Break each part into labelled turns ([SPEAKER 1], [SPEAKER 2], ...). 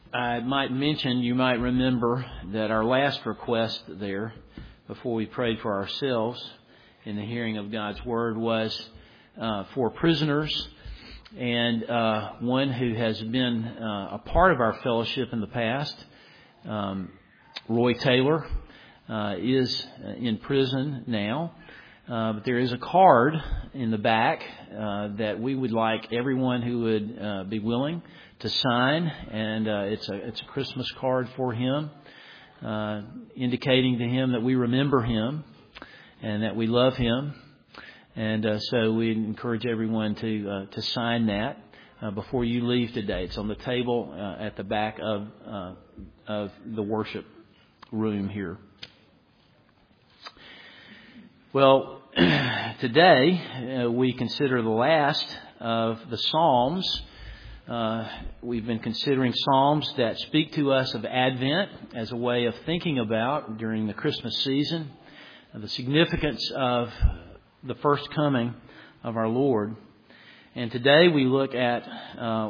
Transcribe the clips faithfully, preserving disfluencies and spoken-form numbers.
[SPEAKER 1] I might mention, you might remember that our last request there, before we prayed for ourselves in the hearing of God's Word, was uh, for prisoners. And uh, one who has been uh, a part of our fellowship in the past, um, Roy Taylor, uh, is in prison now. Uh, but there is a card in the back uh, that we would like everyone who would uh, be willing to sign, and uh, it's a it's a Christmas card for him, uh, indicating to him that we remember him and that we love him. And uh, so we encourage everyone to uh, to sign that uh, before you leave today. It's on the table uh, at the back of uh, of the worship room here. Well, today uh, we consider the last of the Psalms. Uh, we've been considering Psalms that speak to us of Advent as a way of thinking about, during the Christmas season, uh, the significance of the first coming of our Lord. And today we look at uh,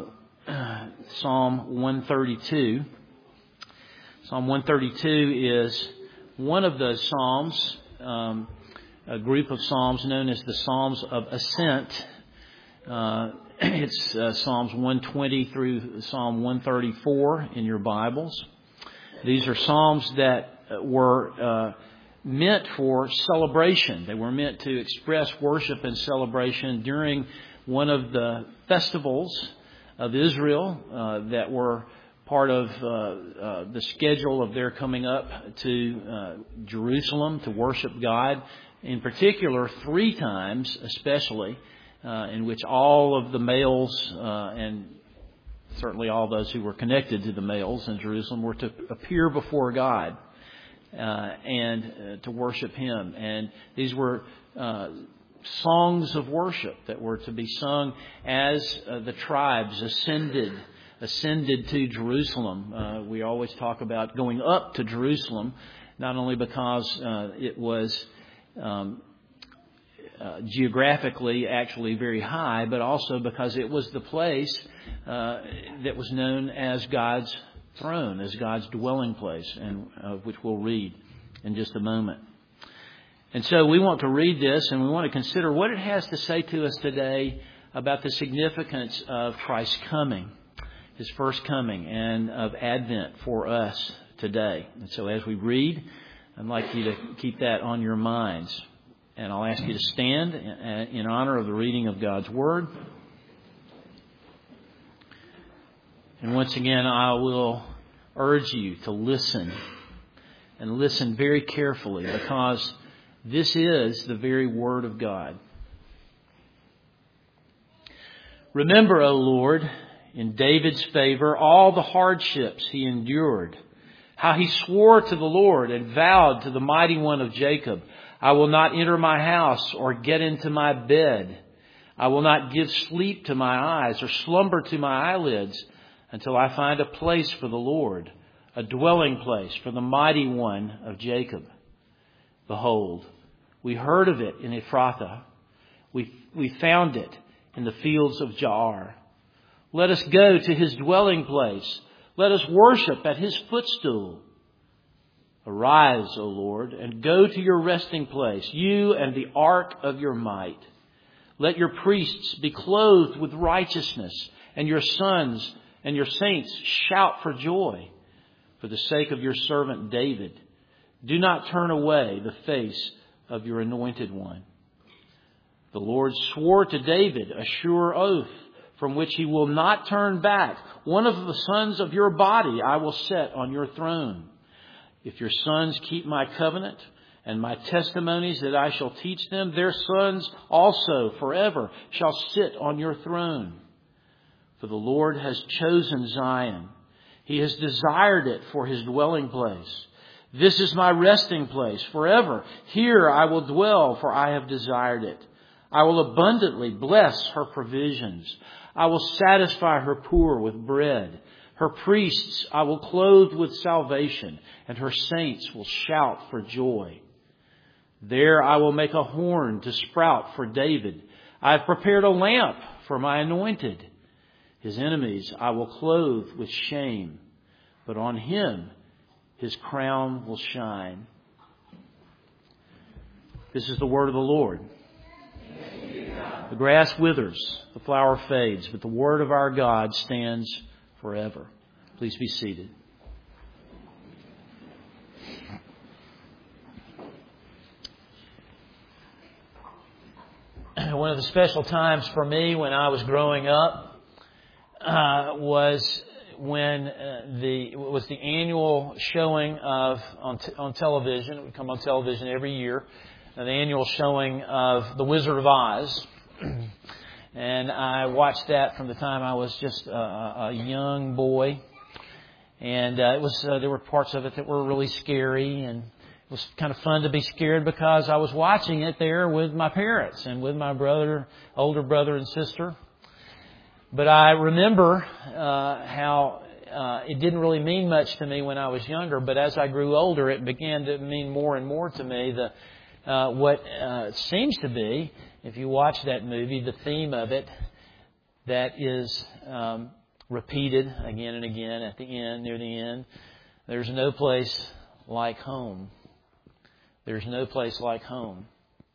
[SPEAKER 1] Psalm one thirty-two. Psalm one thirty-two is one of those Psalms, um, a group of Psalms known as the Psalms of Ascent. Uh, it's uh, Psalms one twenty through Psalm one thirty-four in your Bibles. These are Psalms that were uh, meant for celebration. They were meant to express worship and celebration during one of the festivals of Israel uh, that were part of uh, uh, the schedule of their coming up to uh, Jerusalem to worship God. In particular, three times especially, uh, in which all of the males uh, and certainly all those who were connected to the males in Jerusalem were to appear before God uh, and uh, to worship Him. And these were uh, songs of worship that were to be sung as uh, the tribes ascended ascended to Jerusalem. Uh, we always talk about going up to Jerusalem, not only because uh, it was Um, uh, geographically actually very high, but also because it was the place uh, that was known as God's throne, as God's dwelling place, and uh, which we'll read in just a moment. And so we want to read this, and we want to consider what it has to say to us today about the significance of Christ's coming, His first coming, and of Advent for us today. And so as we read, I'd like you to keep that on your minds. And I'll ask you to stand in honor of the reading of God's Word. And once again, I will urge you to listen. And listen very carefully, because this is the very Word of God. Remember, O Lord, in David's favor, all the hardships he endured. How he swore to the Lord and vowed to the Mighty One of Jacob, I will not enter my house or get into my bed. I will not give sleep to my eyes or slumber to my eyelids until I find a place for the Lord, a dwelling place for the Mighty One of Jacob. Behold, we heard of it in Ephrathah. We, we found it in the fields of Jaar. Let us go to his dwelling place. Let us worship at his footstool. Arise, O Lord, and go to your resting place, you and the ark of your might. Let your priests be clothed with righteousness, and your sons and your saints shout for joy. For the sake of your servant David, do not turn away the face of your anointed one. The Lord swore to David a sure oath, from which he will not turn back. One of the sons of your body I will set on your throne. If your sons keep my covenant and my testimonies that I shall teach them, their sons also forever shall sit on your throne. For the Lord has chosen Zion. He has desired it for his dwelling place. This is my resting place forever. Here I will dwell, for I have desired it. I will abundantly bless her provisions. I will satisfy her poor with bread. Her priests I will clothe with salvation, and her saints will shout for joy. There I will make a horn to sprout for David. I have prepared a lamp for my anointed. His enemies I will clothe with shame. but on him his crown will shine. This is the word of the Lord. The grass withers, the flower fades, but the word of our God stands forever. Please be seated. One of the special times for me when I was growing up uh, was when uh, the was the annual showing of on t- on television. It would come on television every year. Uh, the annual showing of The Wizard of Oz, and I watched that from the time I was just a, a young boy. And uh, it was uh, there were parts of it that were really scary, and it was kind of fun to be scared because I was watching it there with my parents and with my brother, older brother and sister. But I remember uh, how uh, it didn't really mean much to me when I was younger. But as I grew older, it began to mean more and more to me. The uh, what uh, seems to be, if you watch that movie, the theme of it that is um, repeated again and again at the end, near the end. There's no place like home. There's no place like home.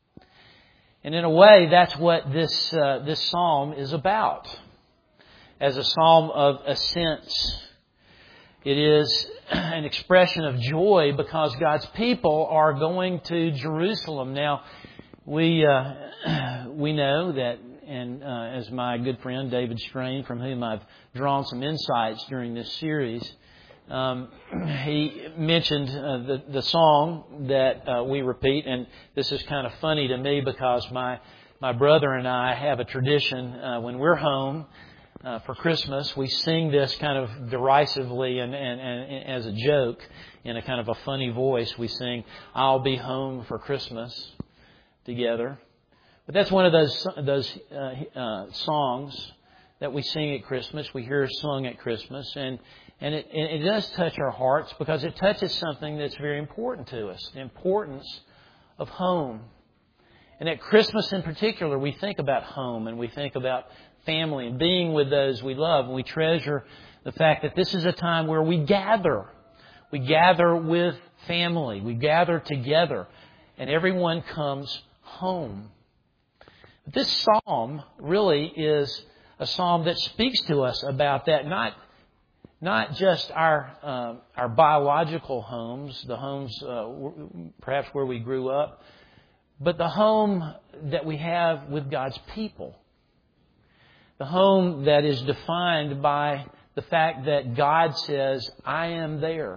[SPEAKER 1] And in a way, that's what this uh, this psalm is about. As a psalm of ascents, it is an expression of joy because God's people are going to Jerusalem. Now, we uh, we know that, and uh, as my good friend David Strain, from whom I've drawn some insights during this series, Um, he mentioned uh, the, the song that uh, we repeat, and this is kind of funny to me because my my brother and I have a tradition uh, when we're home uh, for Christmas, we sing this kind of derisively and, and, and as a joke in a kind of a funny voice. We sing, "I'll be home for Christmas," together. But that's one of those those uh, uh, songs that we sing at Christmas. We hear sung at Christmas, and And it, it does touch our hearts because it touches something that's very important to us, the importance of home. And at Christmas in particular, we think about home and we think about family and being with those we love. And we treasure the fact that this is a time where we gather. We gather with family. We gather together. And everyone comes home. But this psalm really is a psalm that speaks to us about that, not Not just our uh, our biological homes, the homes uh, perhaps where we grew up, but the home that we have with God's people. The home that is defined by the fact that God says, "I am there."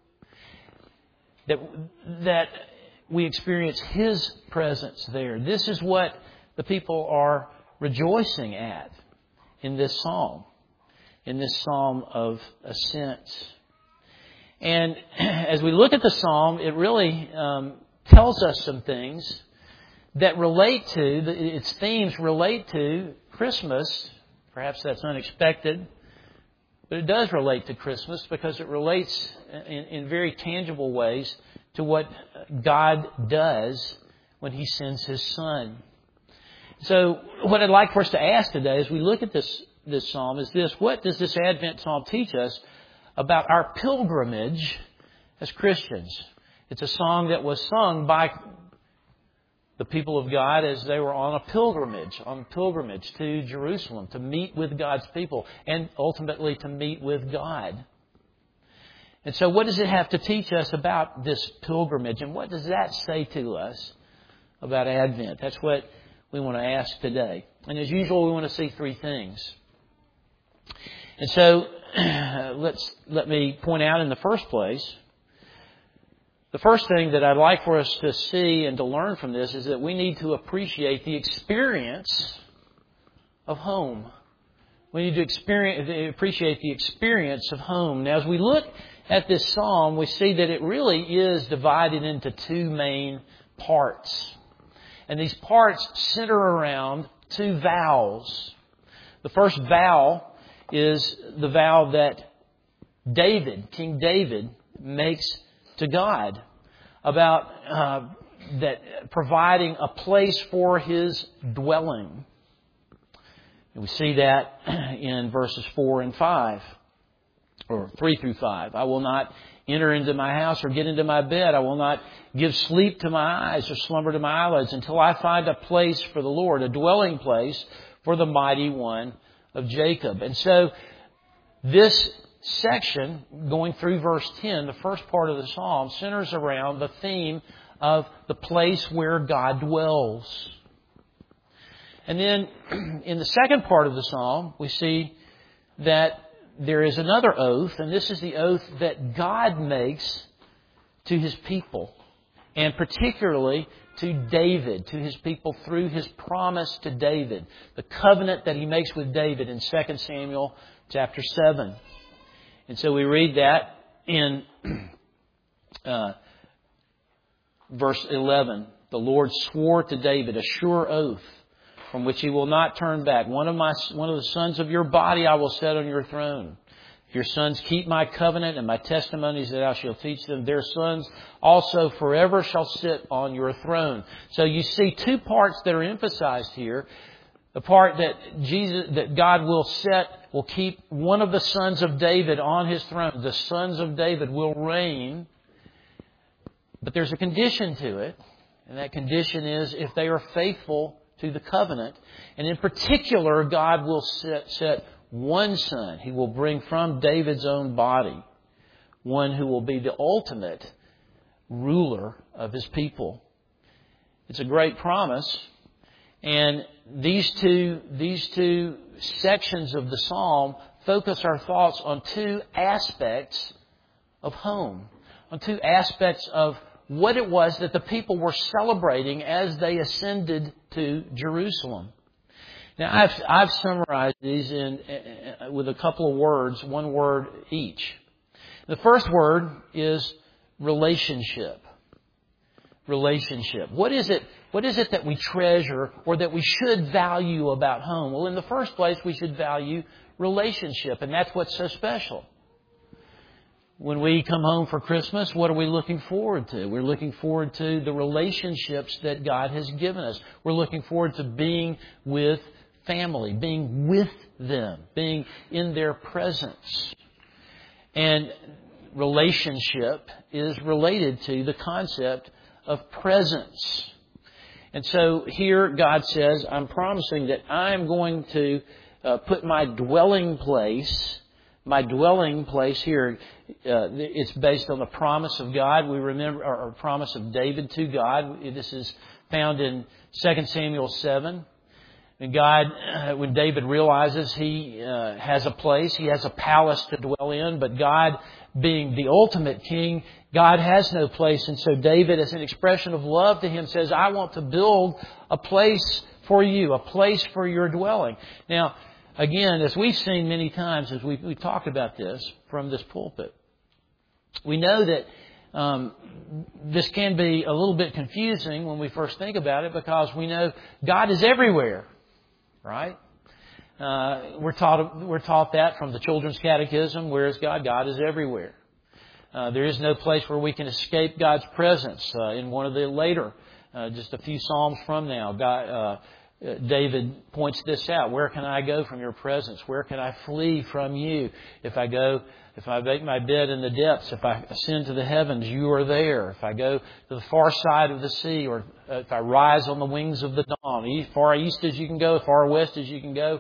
[SPEAKER 1] That that we experience His presence there. This is what the people are rejoicing at in this psalm. In this psalm of ascents. And as we look at the psalm, it really um, tells us some things that relate to, its themes relate to Christmas. Perhaps that's unexpected, but it does relate to Christmas because it relates in, in very tangible ways to what God does when He sends His Son. So what I'd like for us to ask today as we look at this This psalm is this: what does this Advent psalm teach us about our pilgrimage as Christians? It's a song that was sung by the people of God as they were on a pilgrimage, on pilgrimage to Jerusalem to meet with God's people and ultimately to meet with God. And so what does it have to teach us about this pilgrimage? And what does that say to us about Advent? That's what we want to ask today. And as usual, we want to see three things. And so, let's let me point out in the first place, the first thing that I'd like for us to see and to learn from this is that we need to appreciate the experience of home. We need to experience, appreciate the experience of home. Now, as we look at this psalm, we see that it really is divided into two main parts. And these parts center around two vows. The first vow is the vow that David, King David, makes to God about uh, that providing a place for His dwelling. And we see that in verses four and five. or three through five. I will not enter into my house or get into my bed. I will not give sleep to my eyes or slumber to my eyelids until I find a place for the Lord, a dwelling place for the mighty one of Jacob. And so this section, going through verse ten, the first part of the psalm, centers around the theme of the place where God dwells. And then in the second part of the psalm, we see that there is another oath, and this is the oath that God makes to His people, and particularly to David, to His people through His promise to David, the covenant that He makes with David in Second Samuel chapter seven. And so we read that in uh, verse eleven. The Lord swore to David a sure oath from which He will not turn back. One of my, one of the sons of your body I will set on your throne. If your sons keep my covenant and my testimonies that I shall teach them, their sons also forever shall sit on your throne. So you see two parts that are emphasized here. The part that Jesus, that God will set, will keep one of the sons of David on His throne. The sons of David will reign. But there's a condition to it. And that condition is if they are faithful to the covenant. And in particular, God will set, set one son He will bring from David's own body. One who will be the ultimate ruler of His people. It's a great promise. And these two, these two sections of the psalm focus our thoughts on two aspects of home. On two aspects of what it was that the people were celebrating as they ascended to Jerusalem. Now, I've, I've summarized these in, uh, with a couple of words, one word each. The first word is relationship. Relationship. What is it, what is it that we treasure or that we should value about home? Well, in the first place, we should value relationship, and that's what's so special. When we come home for Christmas, what are we looking forward to? We're looking forward to the relationships that God has given us. We're looking forward to being with family, being with them, being in their presence. And relationship is related to the concept of presence. And so here God says, I'm promising that I'm going to uh, put my dwelling place My dwelling place here, uh, it's based on the promise of God. We remember our promise of David to God. This is found in Second Samuel seven. And God, when David realizes he uh, has a place, he has a palace to dwell in, but God being the ultimate king, God has no place. And so David, as an expression of love to him, says, I want to build a place for you, a place for your dwelling. Now, again, as we've seen many times as we've, we've talked about this from this pulpit, we know that um, this can be a little bit confusing when we first think about it because we know God is everywhere, right? Uh, we're taught we're taught that from the Children's Catechism. Where is God? God is everywhere. Uh, there is no place where we can escape God's presence. Uh, in one of the later, uh, just a few psalms from now, God. Uh, David points this out. Where can I go from your presence? Where can I flee from you? If I go, if I make my bed in the depths, if I ascend to the heavens, you are there. If I go to the far side of the sea, or if I rise on the wings of the dawn, as far east as you can go, as far west as you can go,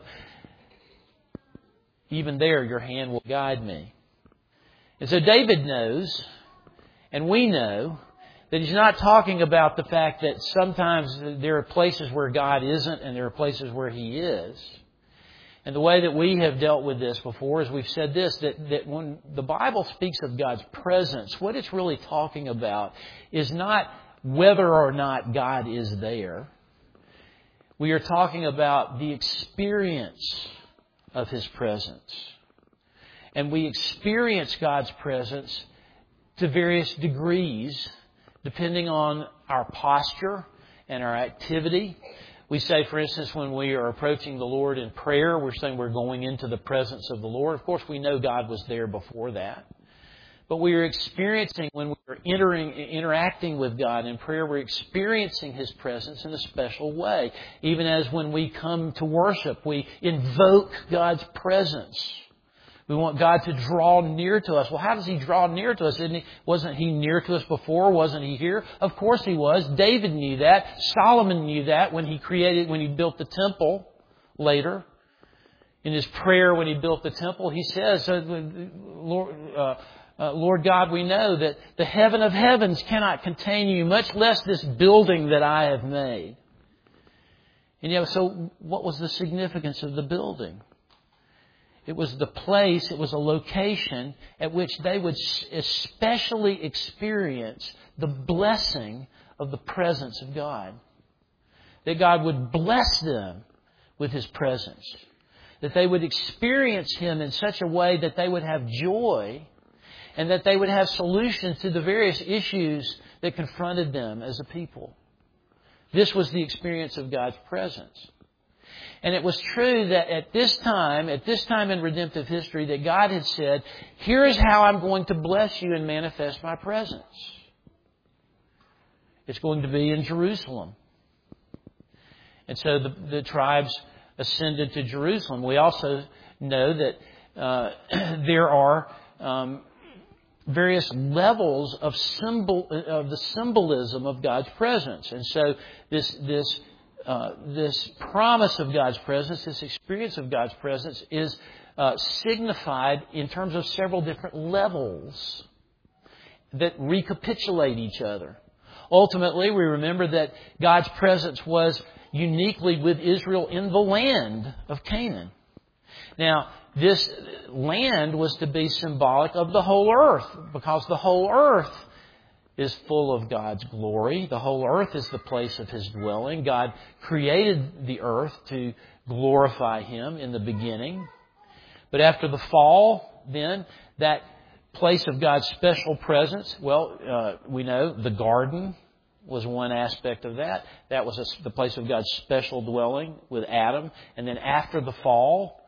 [SPEAKER 1] even there your hand will guide me. And so David knows, and we know, that he's not talking about the fact that sometimes there are places where God isn't and there are places where He is. And the way that we have dealt with this before is we've said this, that, that when the Bible speaks of God's presence, what it's really talking about is not whether or not God is there. We are talking about the experience of His presence. And we experience God's presence to various degrees depending on our posture and our activity. We say, for instance, when we are approaching the Lord in prayer, we're saying we're going into the presence of the Lord. Of course, we know God was there before that. But we are experiencing, when we're entering, interacting with God in prayer, we're experiencing His presence in a special way. Even as when we come to worship, we invoke God's presence. We want God to draw near to us. Well, how does He draw near to us? Isn't he, wasn't He near to us before? Wasn't He here? Of course He was. David knew that. Solomon knew that when he created, when he built the temple later. In his prayer when he built the temple, he says, Lord, uh, uh, Lord God, we know that the heaven of heavens cannot contain you, much less this building that I have made. And you know, so what was the significance of the building? It was the place, it was a location at which they would especially experience the blessing of the presence of God. That God would bless them with His presence. That they would experience Him in such a way that they would have joy and that they would have solutions to the various issues that confronted them as a people. This was the experience of God's presence. And it was true that at this time, at this time in redemptive history, that God had said, here is how I'm going to bless you and manifest my presence. It's going to be in Jerusalem. And so the, the tribes ascended to Jerusalem. We also know that uh, there are um, various levels of symbol of the symbolism of God's presence. And so this this Uh, this promise of God's presence, this experience of God's presence is uh, signified in terms of several different levels that recapitulate each other. Ultimately, we remember that God's presence was uniquely with Israel in the land of Canaan. Now, this land was to be symbolic of the whole earth, because the whole earth is full of God's glory. The whole earth is the place of His dwelling. God created the earth to glorify Him in the beginning. But after the fall, then, that place of God's special presence, well, uh, we know the garden was one aspect of that. That was a, the place of God's special dwelling with Adam. And then after the fall,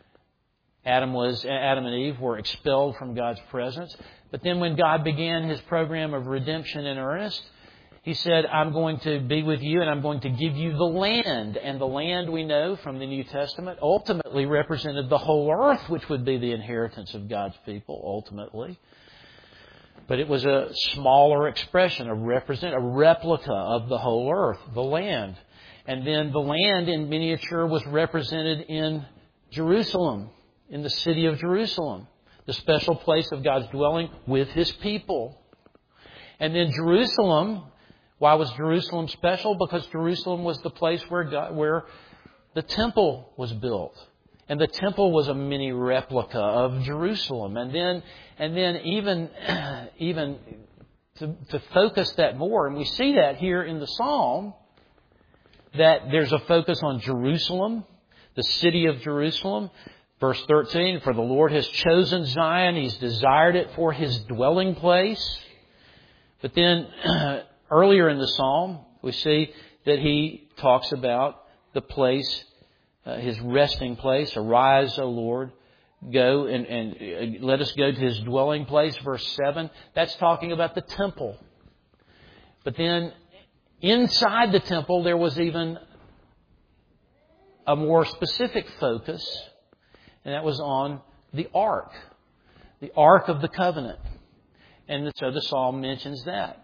[SPEAKER 1] Adam was Adam and Eve were expelled from God's presence. But then when God began His program of redemption in earnest, He said, I'm going to be with you and I'm going to give you the land. And the land, we know from the New Testament, ultimately represented the whole earth, which would be the inheritance of God's people, ultimately. But it was a smaller expression, a represent, a replica of the whole earth, the land. And then the land in miniature was represented in Jerusalem, in the city of Jerusalem. The special place of God's dwelling with His people. And then Jerusalem, why was Jerusalem special? Because Jerusalem was the place where God, where the temple was built. And the temple was a mini replica of Jerusalem. And then and then even, even to, to focus that more, and we see that here in the Psalm, that there's a focus on Jerusalem, the city of Jerusalem. Verse thirteen, for the Lord has chosen Zion. He's desired it for His dwelling place. But then earlier in the Psalm, we see that He talks about the place, uh, His resting place. Arise, O Lord, go and, and let us go to His dwelling place. Verse seven, that's talking about the temple. But then inside the temple, there was even a more specific focus. And that was on the ark, the ark of the covenant. And so the psalm mentions that.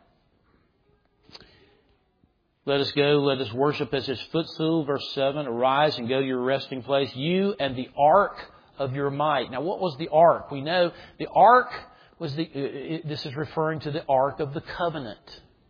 [SPEAKER 1] Let us go, let us worship as His footstool. Verse seven, arise and go to your resting place, you and the ark of your might. Now, what was the ark? We know the ark was the, this is referring to the ark of the covenant.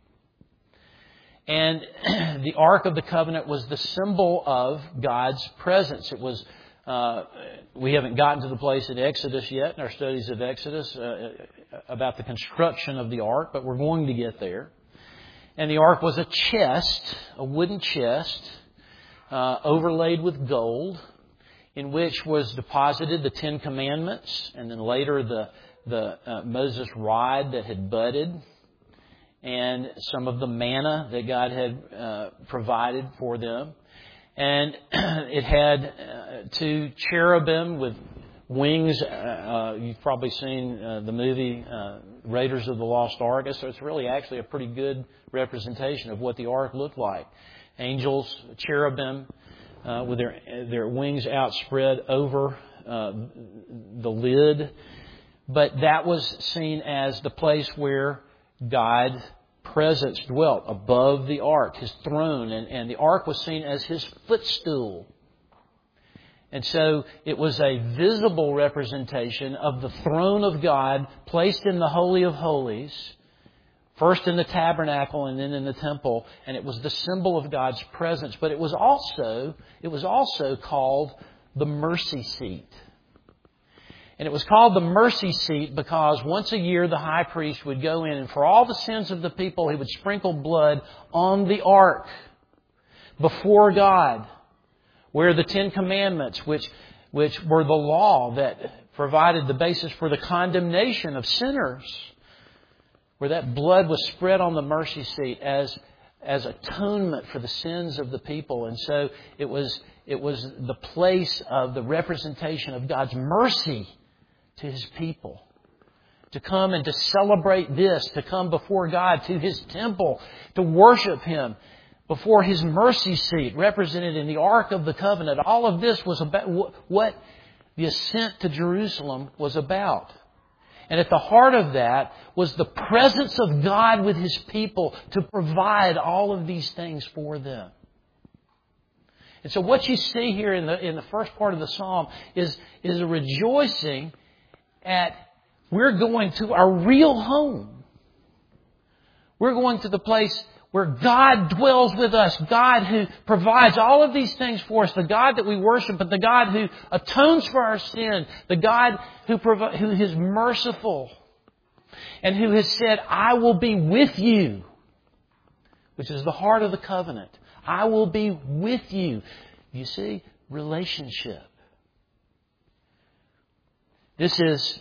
[SPEAKER 1] And the ark of the covenant was the symbol of God's presence. It was Uh, we haven't gotten to the place in Exodus yet, in our studies of Exodus, uh, about the construction of the ark, but we're going to get there. And the ark was a chest, a wooden chest, uh, overlaid with gold, in which was deposited the Ten Commandments, and then later the, the uh, Moses' rod that had budded, and some of the manna that God had uh, provided for them. And it had uh, two cherubim with wings. Uh, uh, you've probably seen uh, the movie uh, Raiders of the Lost Ark. So it's really actually a pretty good representation of what the ark looked like. Angels, cherubim, uh, with their their wings outspread over uh, the lid. But that was seen as the place where God's presence dwelt, above the ark, His throne. And, and the ark was seen as His footstool. And so it was a visible representation of the throne of God placed in the Holy of Holies, first in the tabernacle and then in the temple. And it was the symbol of God's presence. But it was also, it was also called the mercy seat. And it was called the mercy seat because once a year the high priest would go in and for all the sins of the people, he would sprinkle blood on the ark before God, where the Ten Commandments, which, which were the law that provided the basis for the condemnation of sinners, where that blood was spread on the mercy seat as, as atonement for the sins of the people. And so it was, it was the place of the representation of God's mercy to His people. To come and to celebrate this, to come before God to His temple, to worship Him before His mercy seat, represented in the Ark of the Covenant. All of this was about what the ascent to Jerusalem was about. And at the heart of that was the presence of God with His people to provide all of these things for them. And so what you see here in the in the first part of the psalm is, is a rejoicing at we're going to our real home. We're going to the place where God dwells with us. God who provides all of these things for us. The God that we worship, but the God who atones for our sin. The God who, provi- who is merciful. And who has said, I will be with you. Which is the heart of the covenant. I will be with you. You see, relationship. This is,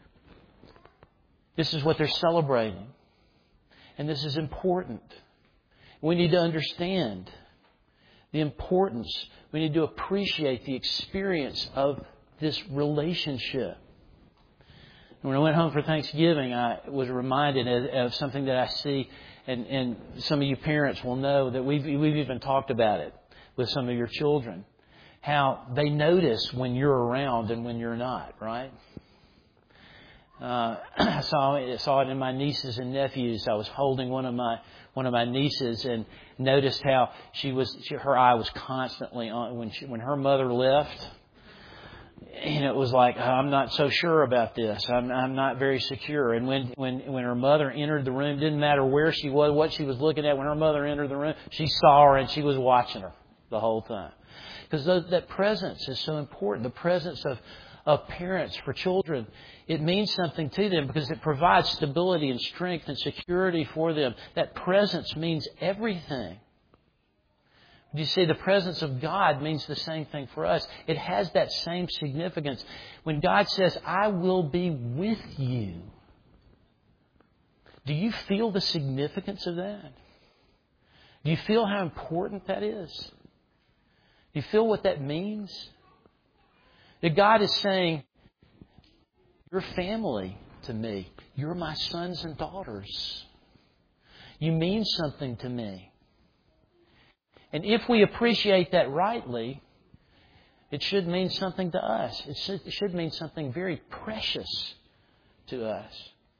[SPEAKER 1] this is what they're celebrating. And this is important. We need to understand the importance. We need to appreciate the experience of this relationship. When I went home for Thanksgiving, I was reminded of, of something that I see, and, and some of you parents will know that we've, we've even talked about it with some of your children. How they notice when you're around and when you're not, right? Uh, I saw it, saw it in my nieces and nephews. I was holding one of my one of my nieces and noticed how she was. She, her eye was constantly on when she, when her mother left. And it was like, oh, I'm not so sure about this. I'm, I'm not very secure. And when, when when her mother entered the room, didn't matter where she was, what she was looking at. When her mother entered the room, she saw her and she was watching her the whole time. Because that presence is so important. The presence of, of parents for children. It means something to them because it provides stability and strength and security for them. That presence means everything. You see, the presence of God means the same thing for us. It has that same significance. When God says, I will be with you. Do you feel the significance of that? Do you feel how important that is? Do you feel what that means? That God is saying, you're family to me. You're my sons and daughters. You mean something to me. And if we appreciate that rightly, it should mean something to us. It should, it should mean something very precious to us.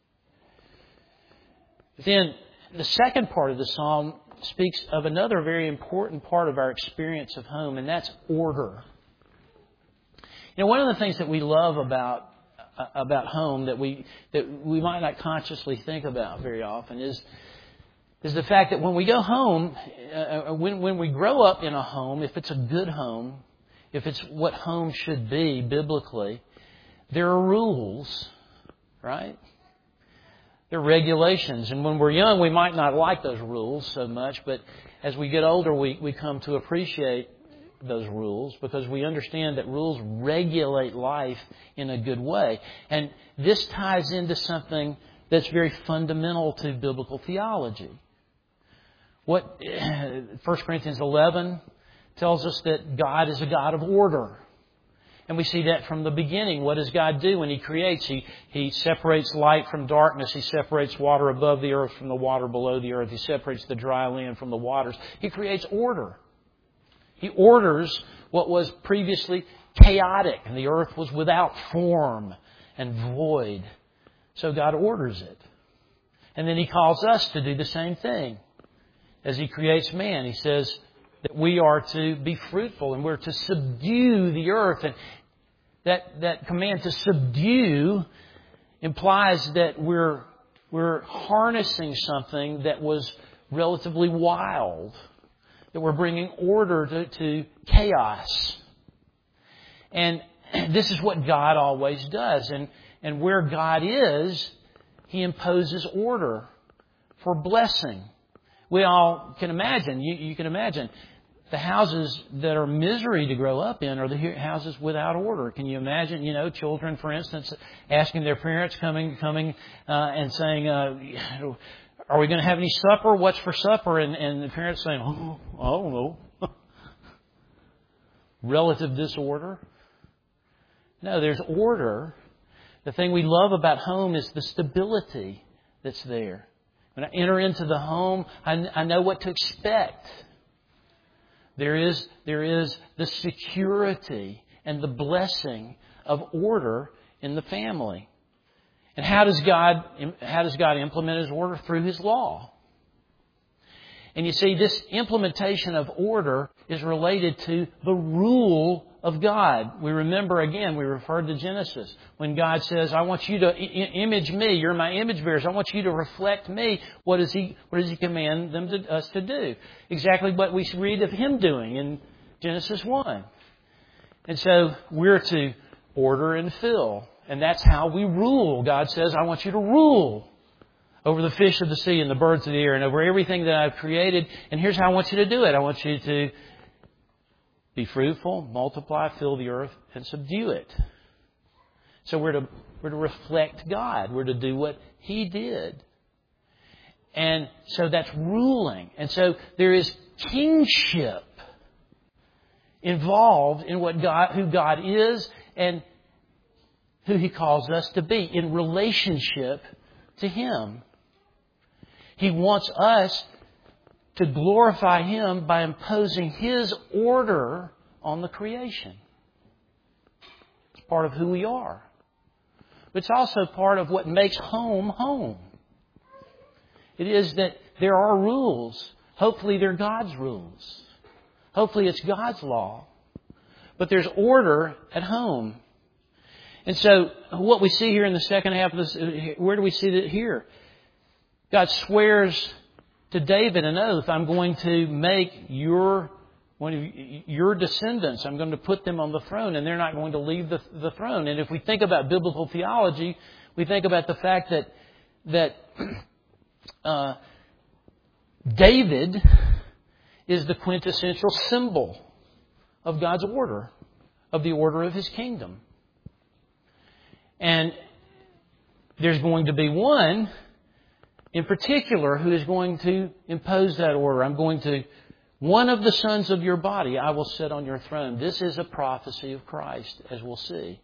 [SPEAKER 1] Then the second part of the psalm speaks of another very important part of our experience of home, and that's order. You know, one of the things that we love about uh, about home that we that we might not consciously think about very often is is the fact that when we go home, uh, when when we grow up in a home, if it's a good home, if it's what home should be biblically, there are rules, right? There are regulations. And when we're young, we might not like those rules so much, but as we get older, we, we come to appreciate those rules because we understand that rules regulate life in a good way. And this ties into something that's very fundamental to biblical theology. What First Corinthians eleven tells us that God is a God of order. And we see that from the beginning. What does God do when He creates? He, he separates light from darkness. He separates water above the earth from the water below the earth. He separates the dry land from the waters. He creates order. He orders what was previously
[SPEAKER 2] chaotic and the earth was without form and void. So God orders it. And then He calls us to do the same thing. As He creates man, He says that we are to be fruitful and we're to subdue the earth. And that, that command to subdue implies that we're, we're harnessing something that was relatively wild. That we're bringing order to, to chaos. And this is what God always does. And, and where God is, He imposes order for blessing. We all can imagine, you, you can imagine, the houses that are misery to grow up in are the houses without order. Can you imagine, you know, children, for instance, asking their parents, coming coming uh, and saying, uh, are we going to have any supper? What's for supper? And, and the parents saying, oh, I don't know. Relative disorder. No, there's order. The thing we love about home is the stability that's there. When I enter into the home, I, I know what to expect. There is, there is the security and the blessing of order in the family. And how does God, how does God implement His order? Through His law. And you see, this implementation of order is related to the rule of God. We remember again, we referred to Genesis. When God says, I want you to image me, you're my image bearers, I want you to reflect me, what does He, what does He command them to, us to do? Exactly what we read of Him doing in Genesis one. And so we're to order and fill. And that's how we rule. God says, I want you to rule over the fish of the sea and the birds of the air and over everything that I've created. And here's how I want you to do it. I want you to be fruitful, multiply, fill the earth, and subdue it. So we're to, we're to reflect God. We're to do what He did. And so that's ruling. And so there is kingship involved in what God, who God is and who He calls us to be in relationship to Him. He wants us to glorify Him by imposing His order on the creation. It's part of who we are. But it's also part of what makes home home. It is that there are rules. Hopefully they're God's rules. Hopefully it's God's law. But there's order at home. And so what we see here in the second half of this, where do we see that here? God swears to David an oath. I'm going to make your one of your descendants, I'm going to put them on the throne, and they're not going to leave the, the throne. And if we think about biblical theology, we think about the fact that that uh, David is the quintessential symbol of God's order, of the order of His kingdom. And there's going to be one in particular who is going to impose that order. I'm going to, one of the sons of your body, I will sit on your throne. This is a prophecy of Christ, as we'll see.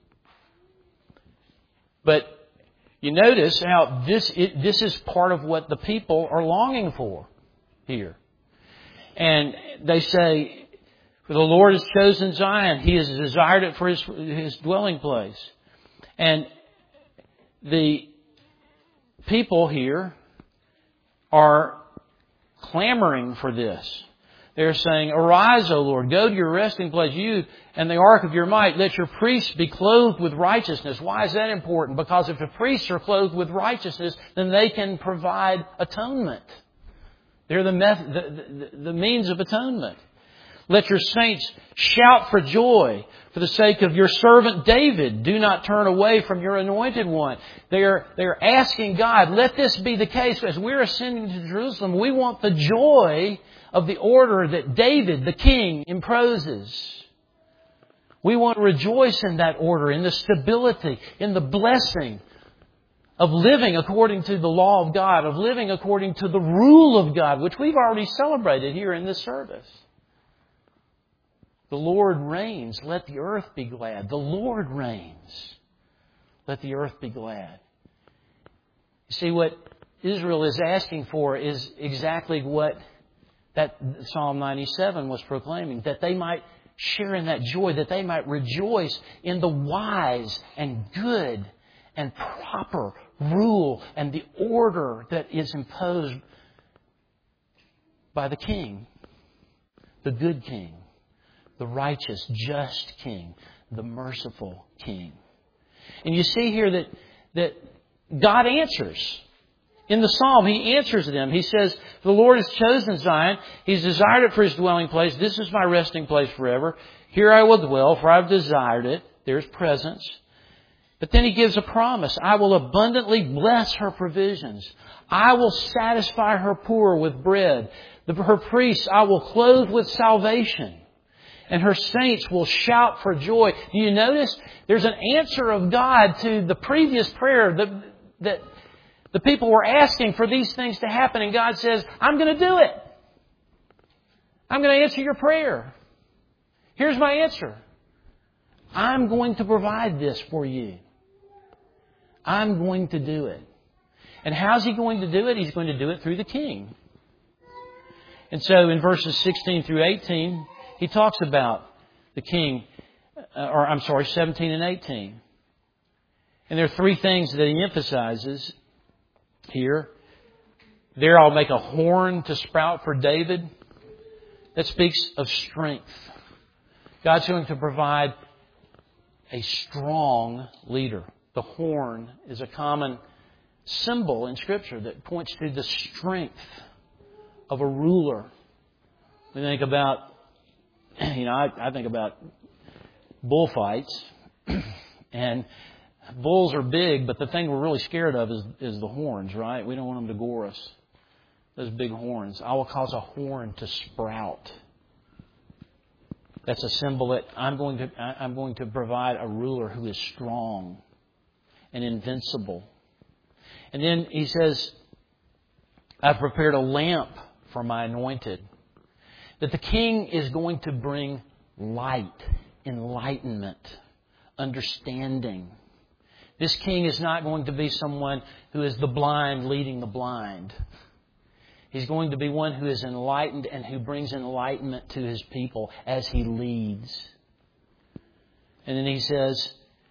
[SPEAKER 2] But you notice how this, it, this is part of what the people are longing for here. And they say, for the Lord has chosen Zion. He has desired it for His, His dwelling place. And the people here are clamoring for this. They're saying, arise, O Lord, go to your resting place, you and the ark of your might. Let your priests be clothed with righteousness. Why is that important? Because if the priests are clothed with righteousness, then they can provide atonement. They're the, method, the, the, the means of atonement. Let your saints shout for joy for the sake of your servant David. Do not turn away from your anointed one. They are, they are asking God, let this be the case. As we're ascending to Jerusalem, we want the joy of the order that David, the king, imposes. We want to rejoice in that order, in the stability, in the blessing of living according to the law of God, of living according to the rule of God, which we've already celebrated here in this service. The Lord reigns. Let the earth be glad. The Lord reigns. Let the earth be glad. You see, what Israel is asking for is exactly what that Psalm ninety-seven was proclaiming. That they might share in that joy, that they might rejoice in the wise and good and proper rule and the order that is imposed by the King, the good King, the righteous, just King, the merciful King. And you see here that, that God answers. In the Psalm, He answers them. He says, the Lord has chosen Zion. He's desired it for His dwelling place. This is my resting place forever. Here I will dwell, for I have desired it. There's presence. But then He gives a promise. I will abundantly bless her provisions. I will satisfy her poor with bread. Her priests I will clothe with salvation. And her saints will shout for joy. Do you notice? There's an answer of God to the previous prayer that, that the people were asking for these things to happen. And God says, I'm going to do it. I'm going to answer your prayer. Here's my answer. I'm going to provide this for you. I'm going to do it. And how's He going to do it? He's going to do it through the King. And so in verses sixteen through eighteen, He talks about the King, or I'm sorry, seventeen and eighteen. And there are three things that He emphasizes here. There I'll make a horn to sprout for David. That speaks of strength. God's going to provide a strong leader. The horn is a common symbol in Scripture that points to the strength of a ruler. We think about, you know, I, I think about bullfights. And bulls are big, but the thing we're really scared of is, is the horns, right? We don't want them to gore us. Those big horns. I will cause a horn to sprout. That's a symbol that I'm going to I'm going to provide a ruler who is strong and invincible. And then He says, I've prepared a lamp for my anointed. That the King is going to bring light, enlightenment, understanding. This King is not going to be someone who is the blind leading the blind. He's going to be one who is enlightened and who brings enlightenment to His people as He leads. And then He says,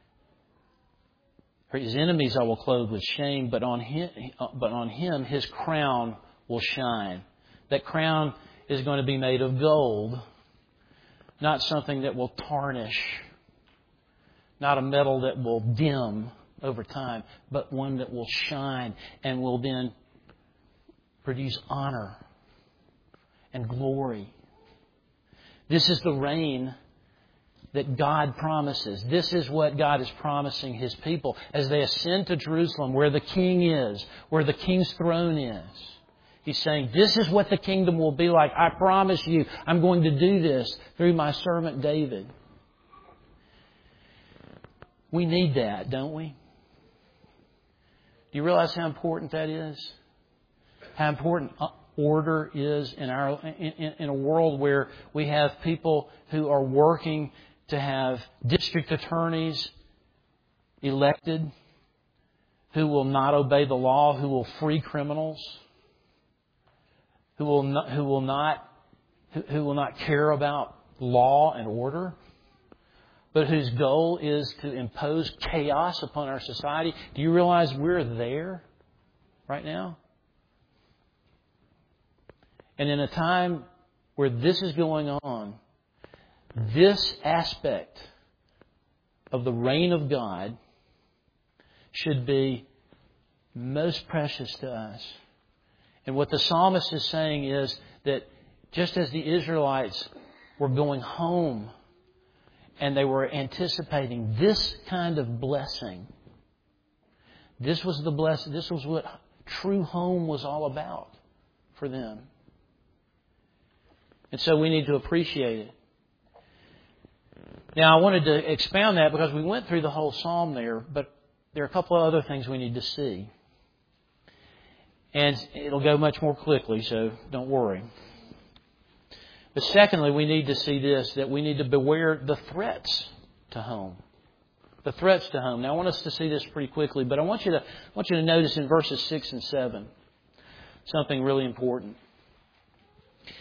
[SPEAKER 2] His enemies I will clothe with shame, but on him, but on him His crown will shine. That crown is going to be made of gold, not something that will tarnish, not a metal that will dim over time, but one that will shine and will then produce honor and glory. This is the reign that God promises. This is what God is promising His people as they ascend to Jerusalem, where the King is, where the King's throne is. He's saying, this is what the kingdom will be like. I promise you, I'm going to do this through my servant David. We need that, don't we? Do you realize how important that is? How important order is in our in, in a world where we have people who are working to have district attorneys elected who will not obey the law, who will free criminals, who will not, who will not who, who will not care about law and order, but whose goal is to impose chaos upon our society. Do you realize we're there right now? And in a time where this is going on, this aspect of the reign of God should be most precious to us. And what the psalmist is saying is that just as the Israelites were going home and they were anticipating this kind of blessing, this was the blessing, this was what true home was all about for them. And so we need to appreciate it. Now, I wanted to expound that because we went through the whole psalm there, but there are a couple of other things we need to see. And it'll go much more quickly, so don't worry. But secondly, we need to see this, that we need to beware the threats to home. The threats to home. Now, I want us to see this pretty quickly, but I want you to, I want you to notice in verses six and seven something really important.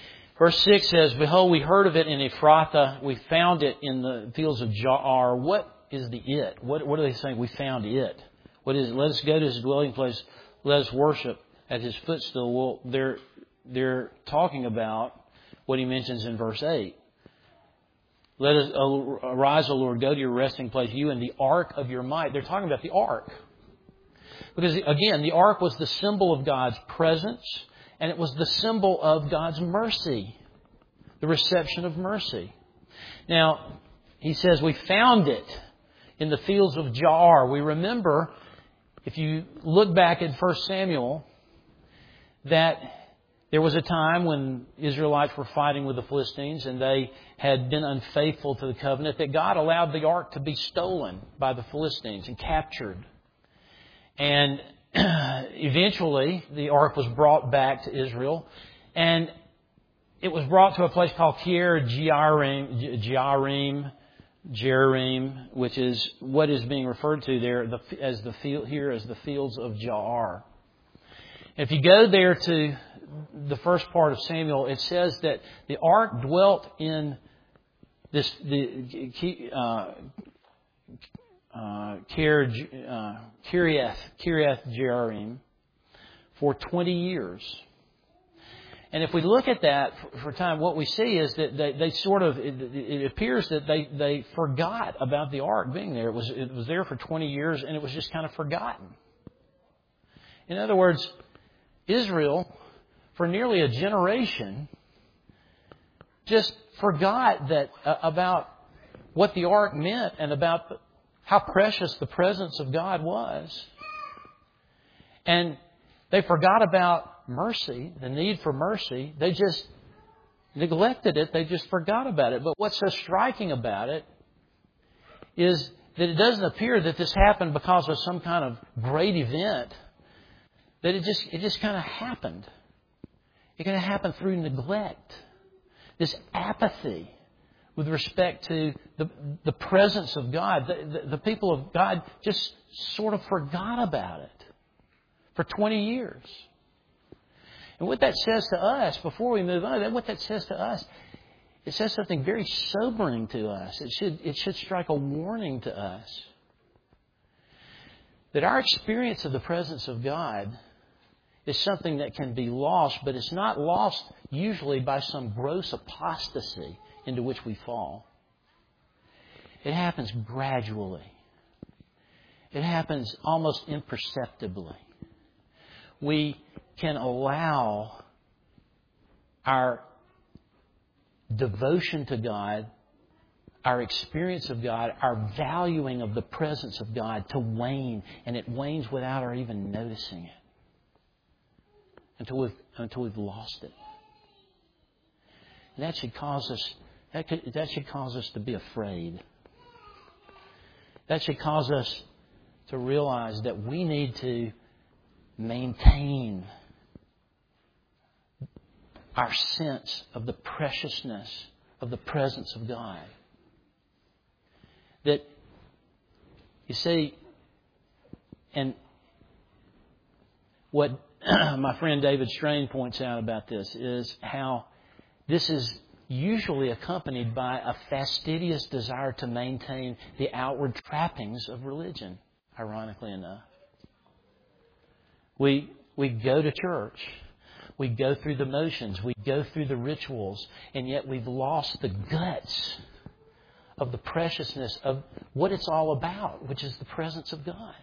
[SPEAKER 2] Verse six says, "Behold, we heard of it in Ephrathah. We found it in the fields of Jaar." What is the it? What, what are they saying? We found it. What is it? Let us go to His dwelling place. Let us worship at His footstool. Well, they're, they're talking about what He mentions in verse eight. Let us arise, O Lord, go to your resting place, you and the ark of your might. They're talking about the ark. Because, again, the ark was the symbol of God's presence, and it was the symbol of God's mercy, the reception of mercy. Now, he says, we found it in the fields of Jaar. We remember, if you look back at First Samuel, that there was a time when Israelites were fighting with the Philistines and they had been unfaithful to the covenant, that God allowed the ark to be stolen by the Philistines and captured. And eventually, the ark was brought back to Israel, and it was brought to a place called Kir Jearim, Jearim, Jearim, which is what is being referred to there as the field here as the fields of Jaar. If you go there to the first part of Samuel, it says that the ark dwelt in this the uh, uh, Kir, uh, Kiriath Kiriath Jearim for twenty years. And if we look at that for time, what we see is that they, they sort of, it, it appears that they, they forgot about the ark being there. It was, it was there for twenty years and it was just kind of forgotten. In other words, Israel, for nearly a generation, just forgot that uh, about what the ark meant and about the, how precious the presence of God was. And they forgot about mercy, the need for mercy. They just neglected it. They just forgot about it. But what's so striking about it is that it doesn't appear that this happened because of some kind of great event. That it just it just kind of happened. It kind of happened through neglect. This apathy with respect to the, the presence of God. The, the, the people of God just sort of forgot about it for twenty years. And what that says to us, before we move on, what that says to us, it says something very sobering to us. It should, it should strike a warning to us. That our experience of the presence of God is something that can be lost, but it's not lost usually by some gross apostasy into which we fall. It happens gradually. It happens almost imperceptibly. We can allow our devotion to God, our experience of God, our valuing of the presence of God to wane, and it wanes without our even noticing it. Until we've, until we've lost it. And that should cause us, that, could, that should cause us to be afraid. That should cause us to realize that we need to maintain our sense of the preciousness of the presence of God. That, you see, and what my friend David Strain points out about this is how this is usually accompanied by a fastidious desire to maintain the outward trappings of religion, ironically enough. We, we go to church. We go through the motions. We go through the rituals. And yet we've lost the guts of the preciousness of what it's all about, which is the presence of God.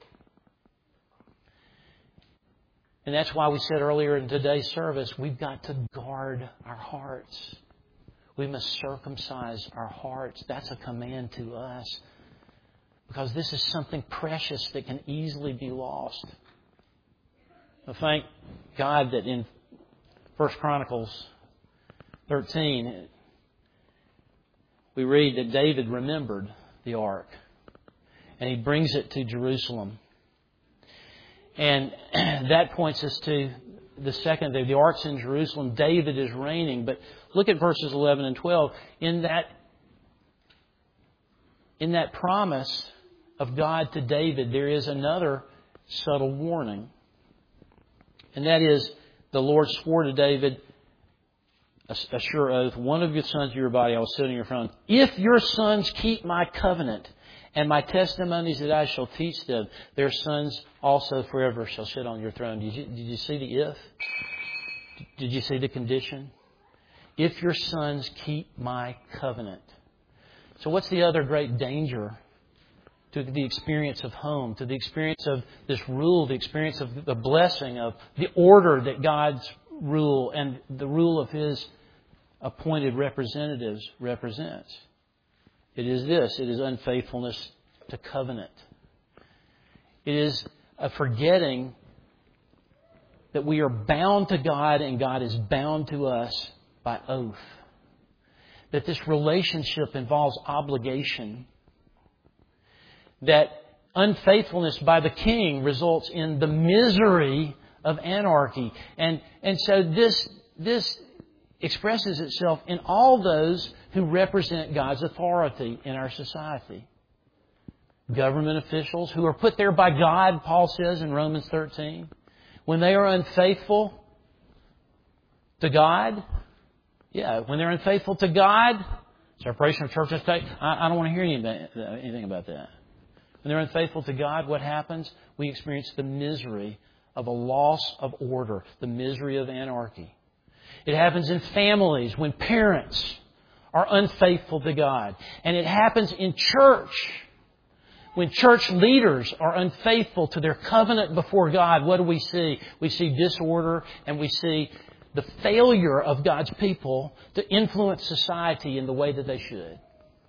[SPEAKER 2] And that's why we said earlier in today's service, we've got to guard our hearts. We must circumcise our hearts. That's a command to us. Because this is something precious that can easily be lost. I thank God that in First Chronicles thirteen, we read that David remembered the ark. And he brings it to Jerusalem. And that points us to the second day. The ark's in Jerusalem. David is reigning. But look at verses eleven and twelve. In that, in that promise of God to David, there is another subtle warning. And that is, the Lord swore to David, a sure oath, one of your sons of your body I will set on your throne. If your sons keep my covenant and my testimonies that I shall teach them, their sons also forever shall sit on your throne. Did you, did you see the if? Did you see the condition? If your sons keep my covenant. So what's the other great danger to the experience of home, to the experience of this rule, the experience of the blessing, of the order that God's rule and the rule of His appointed representatives represents? It is this. It is unfaithfulness to covenant. It is a forgetting that we are bound to God and God is bound to us by oath. That this relationship involves obligation. That unfaithfulness by the king results in the misery of anarchy. And, and so this, this expresses itself in all those who represent God's authority in our society. Government officials who are put there by God, Paul says in Romans thirteen. When they are unfaithful to God, yeah, when they're unfaithful to God, separation of church and state, I, I don't want to hear anything, anything about that. When they're unfaithful to God, what happens? We experience the misery of a loss of order, the misery of anarchy. It happens in families when parents are unfaithful to God. And it happens in church when church leaders are unfaithful to their covenant before God. What do we see? We see disorder and we see the failure of God's people to influence society in the way that they should.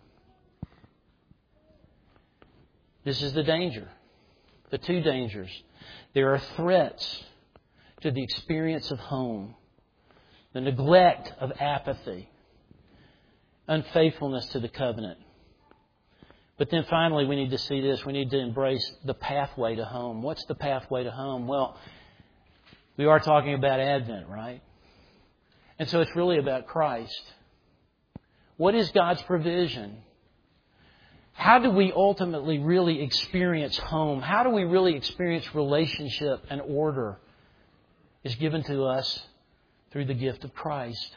[SPEAKER 2] This is the danger. The two dangers. There are threats to the experience of home. The neglect of apathy. Unfaithfulness to the covenant. But then finally we need to see this. We need to embrace the pathway to home. What's the pathway to home? Well, we are talking about Advent, right? And so it's really about Christ. What is God's provision? How do we ultimately really experience home? How do we really experience relationship and order? Is given to us through the gift of Christ.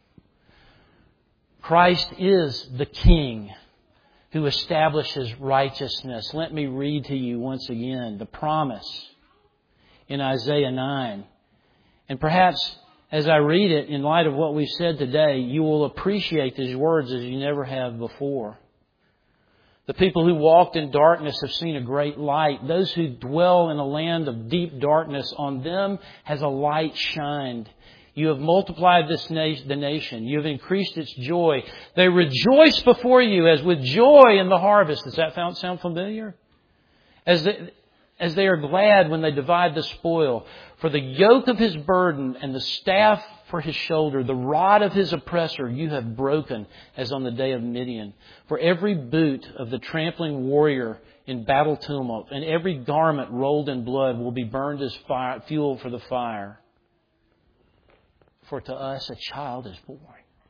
[SPEAKER 2] Christ is the King who establishes righteousness. Let me read to you once again the promise in Isaiah nine. And perhaps as I read it, in light of what we've said today, you will appreciate these words as you never have before. The people who walked in darkness have seen a great light. Those who dwell in a land of deep darkness, on them has a light shined. You have multiplied this na- the nation. You have increased its joy. They rejoice before you as with joy in the harvest. Does that sound familiar? As they, as they are glad when they divide the spoil. For the yoke of his burden and the staff for his shoulder, the rod of his oppressor, you have broken as on the day of Midian. For every boot of the trampling warrior in battle tumult and every garment rolled in blood will be burned as fire, fuel for the fire. For to us a child is born.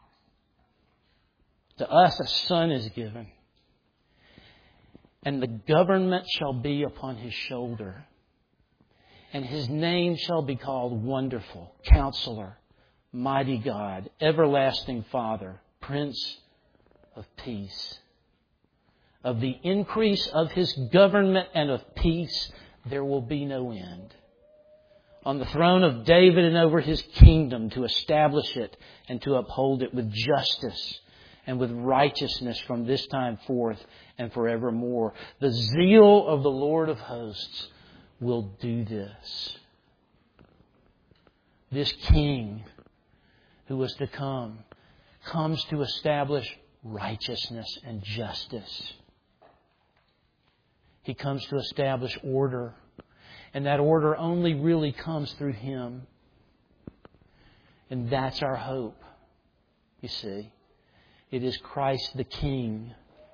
[SPEAKER 2] To us a son is given. And the government shall be upon his shoulder. And his name shall be called Wonderful, Counselor, Mighty God, Everlasting Father, Prince of Peace. Of the increase of his government and of peace there will be no end. On the throne of David and over his kingdom, to establish it and to uphold it with justice and with righteousness from this time forth and forevermore. The zeal of the Lord of hosts will do this. This King who is to come comes to establish righteousness and justice. He comes to establish order. And that order only really comes through Him. And that's our hope, you see. It is Christ the King.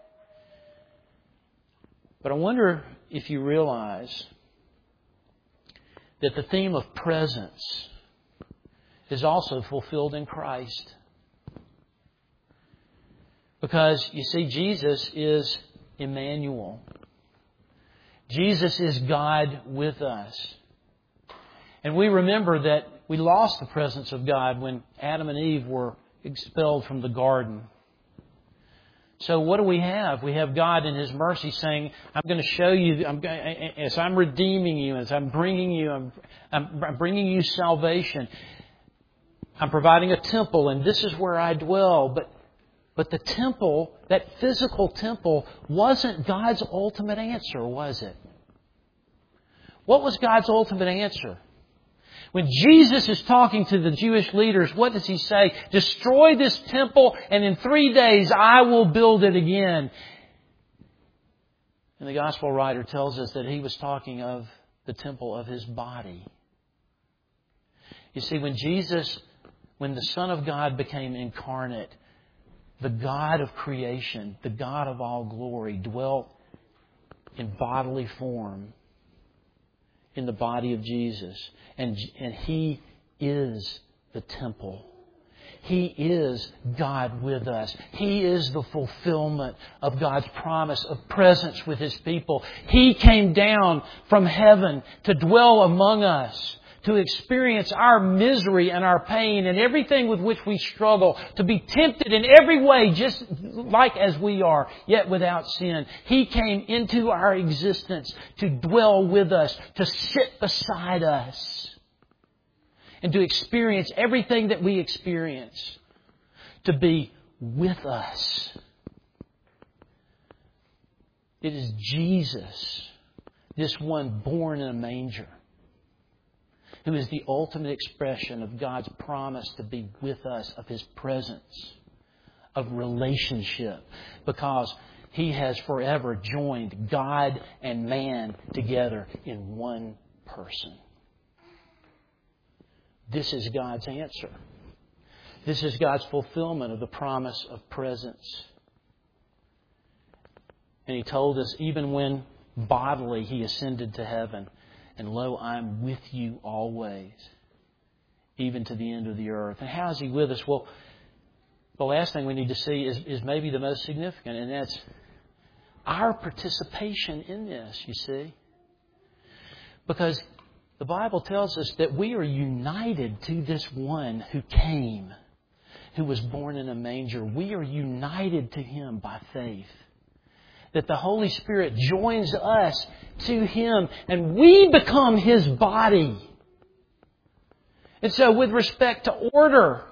[SPEAKER 2] But I wonder if you realize that the theme of presence is also fulfilled in Christ. Because, you see, Jesus is Emmanuel. Jesus is God with us. And we remember that we lost the presence of God when Adam and Eve were expelled from the garden. So what do we have? We have God in His mercy saying, I'm going to show you, I'm, as I'm redeeming you, as I'm bringing you, I'm, I'm bringing you salvation. I'm providing a temple, and this is where I dwell. But, but the temple, that physical temple, wasn't God's ultimate answer, was it? What was God's ultimate answer? When Jesus is talking to the Jewish leaders, what does He say? Destroy this temple, and in three days I will build it again. And the Gospel writer tells us that He was talking of the temple of His body. You see, when Jesus, when the Son of God became incarnate, the God of creation, the God of all glory, dwelt in bodily form in the body of Jesus. And, and He is the temple. He is God with us. He is the fulfillment of God's promise of presence with His people. He came down from heaven to dwell among us, to experience our misery and our pain and everything with which we struggle, to be tempted in every way just like as we are, yet without sin. He came into our existence to dwell with us, to sit beside us, and to experience everything that we experience, to be with us. It is Jesus, this one born in a manger, who is the ultimate expression of God's promise to be with us, of His presence, of relationship, because He has forever joined God and man together in one person. This is God's answer. This is God's fulfillment of the promise of presence. And He told us even when bodily He ascended to heaven, and lo, I am with you always, even to the end of the earth. And how is He with us? Well, the last thing we need to see is, is maybe the most significant, and that's our participation in this, you see. Because the Bible tells us that we are united to this one who came, who was born in a manger. We are united to Him by faith. That the Holy Spirit joins us to Him and we become His body. And so with respect to order,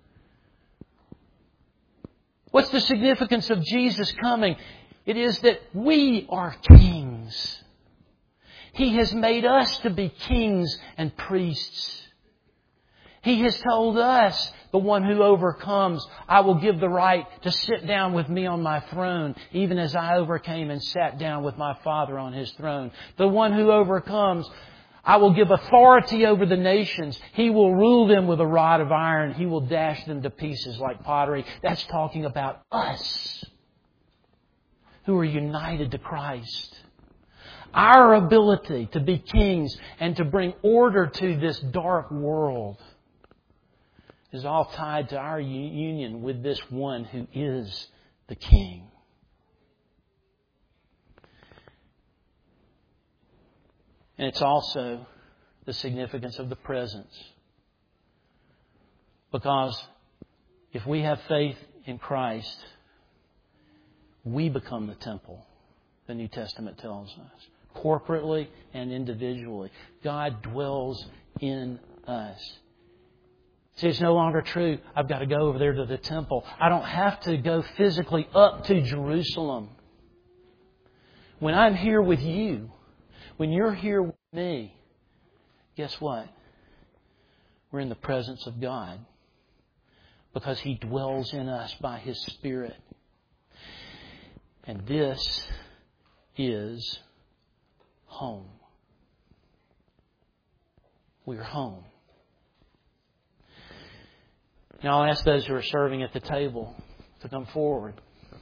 [SPEAKER 2] what's the significance of Jesus coming? It is that we are kings. He has made us to be kings and priests. He has told us, the one who overcomes, I will give the right to sit down with me on my throne, even as I overcame and sat down with my Father on His throne. The one who overcomes, I will give authority over the nations. He will rule them with a rod of iron. He will dash them to pieces like pottery. That's talking about us who are united to Christ. Our ability to be kings and to bring order to this dark world is all tied to our union with this one who is the King. And it's also the significance of the presence. Because if we have faith in Christ, we become the temple, the New Testament tells us. Corporately and individually. God dwells in us. See, it's no longer true, I've got to go over there to the temple. I don't have to go physically up to Jerusalem. When I'm here with you, when you're here with me, guess what? We're in the presence of God. Because He dwells in us by His Spirit. And this is home. We're home. Now I'll ask those who are serving at the table to come forward.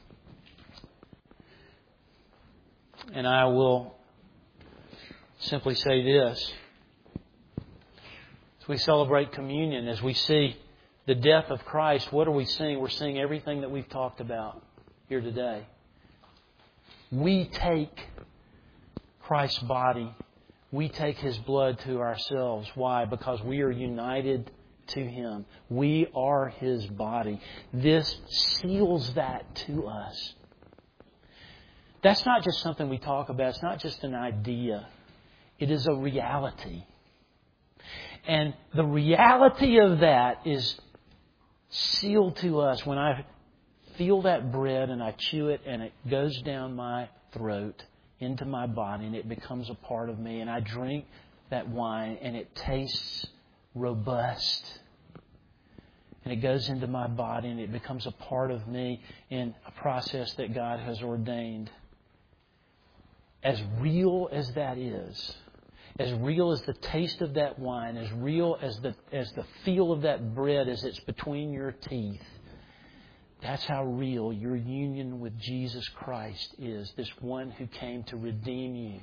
[SPEAKER 2] And I will simply say this. As we celebrate communion, as we see the death of Christ, what are we seeing? We're seeing everything that we've talked about here today. We take Christ's body. We take His blood to ourselves. Why? Because we are united to Him. We are His body. This seals that to us. That's not just something we talk about. It's not just an idea. It is a reality. And the reality of that is sealed to us when I feel that bread and I chew it and it goes down my throat into my body and it becomes a part of me. And I drink that wine and it tastes robust. And it goes into my body and it becomes a part of me in a process that God has ordained. As real as that is, as real as the taste of that wine, as real as the as the feel of that bread as it's between your teeth, that's how real your union with Jesus Christ is. This one who came to redeem you,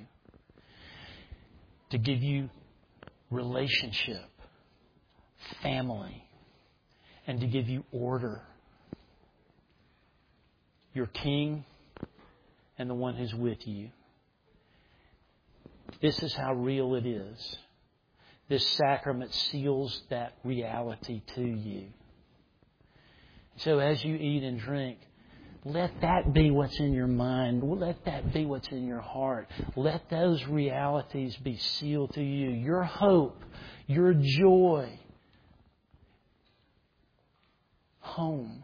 [SPEAKER 2] to give you relationship, family, and to give you order. Your King and the one who's with you. This is how real it is. This sacrament seals that reality to you. So as you eat and drink, let that be what's in your mind. Let that be what's in your heart. Let those realities be sealed to you. Your hope, your joy, home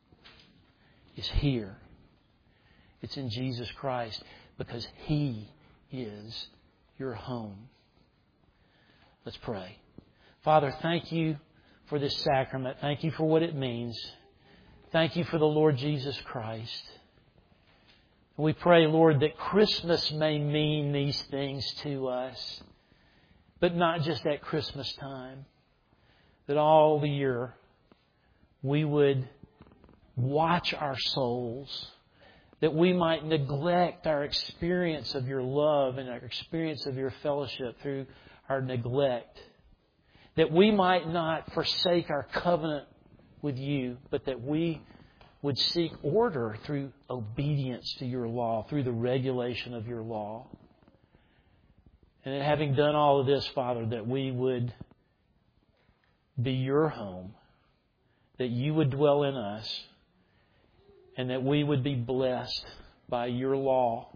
[SPEAKER 2] is here. It's in Jesus Christ because He is your home. Let's pray. Father, thank You for this sacrament. Thank You for what it means. Thank You for the Lord Jesus Christ. We pray, Lord, that Christmas may mean these things to us, but not just at Christmas time. That all the year we would watch our souls, that we might neglect our experience of Your love and our experience of Your fellowship through our neglect. That we might not forsake our covenant with You, but that we would seek order through obedience to Your law, through the regulation of Your law. And that having done all of this, Father, that we would be Your home, that You would dwell in us, and that we would be blessed by Your law,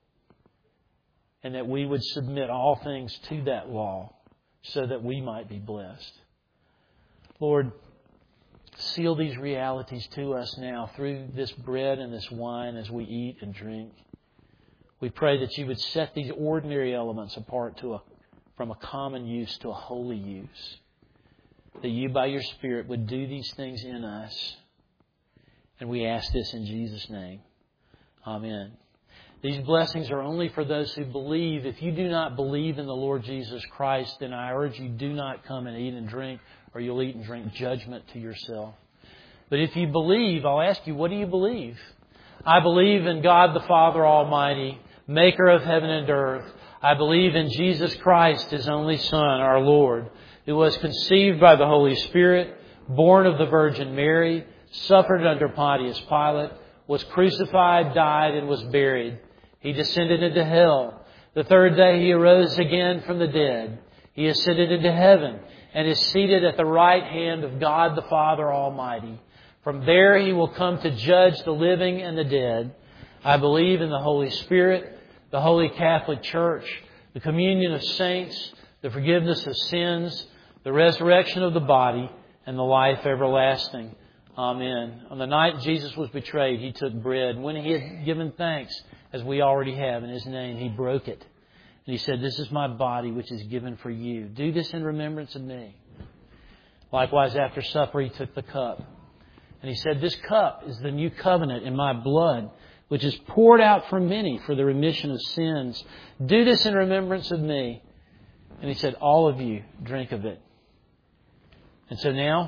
[SPEAKER 2] and that we would submit all things to that law so that we might be blessed. Lord, seal these realities to us now through this bread and this wine as we eat and drink. We pray that You would set these ordinary elements apart to a, from a common use to a holy use. That You by Your Spirit would do these things in us. And we ask this in Jesus' name. Amen. These blessings are only for those who believe. If you do not believe in the Lord Jesus Christ, then I urge you, do not come and eat and drink, or you'll eat and drink judgment to yourself. But if you believe, I'll ask you, what do you believe? I believe in God the Father Almighty, maker of heaven and earth. I believe in Jesus Christ, His only Son, our Lord, who was conceived by the Holy Spirit, born of the Virgin Mary, suffered under Pontius Pilate, was crucified, died, and was buried. He descended into hell. The third day He arose again from the dead. He ascended into heaven and is seated at the right hand of God the Father Almighty. From there He will come to judge the living and the dead. I believe in the Holy Spirit, the Holy Catholic Church, the communion of saints, the forgiveness of sins, the resurrection of the body, and the life everlasting. Amen. On the night Jesus was betrayed, He took bread. When He had given thanks, as we already have in His name, He broke it. And He said, "This is my body which is given for you. Do this in remembrance of me." Likewise, after supper, He took the cup. And He said, "This cup is the new covenant in my blood, which is poured out for many for the remission of sins. Do this in remembrance of me." And He said, "All of you drink of it." And so now,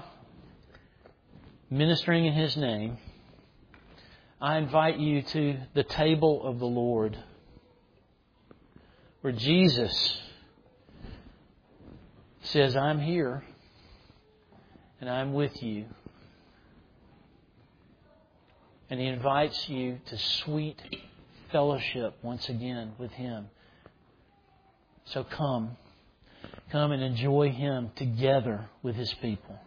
[SPEAKER 2] ministering in His name, I invite you to the table of the Lord, where Jesus says, "I'm here and I'm with you." And He invites you to sweet fellowship once again with Him. So come, come and enjoy Him together with His people.